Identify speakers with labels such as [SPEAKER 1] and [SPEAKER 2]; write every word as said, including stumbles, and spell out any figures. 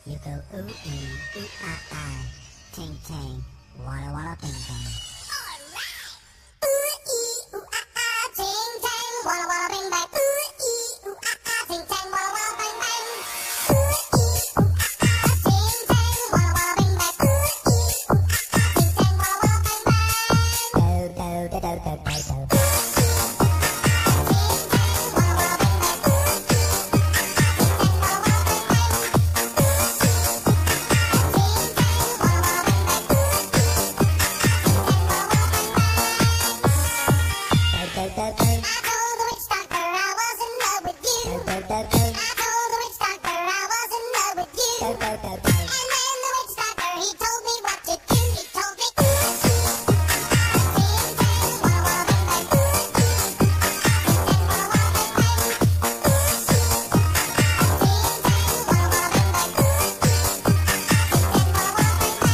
[SPEAKER 1] You go ooh ee, ooh ah ah, ting ting, walla walla ting ting. Alright! Ooh ee, ooh ah ah, ting ting, walla walla bing bang. Ooh ee, ooh ah ah, ting ting, walla walla bang bang. Ooh ee, ooh ah ah, ting ting, walla walla bing bang. Ooh ee, ooh ah ah, ting ting, walla walla bang bang. Do do do do do do do. I told the witch doctor I was in love with you. I told the witch doctor I was in love with you.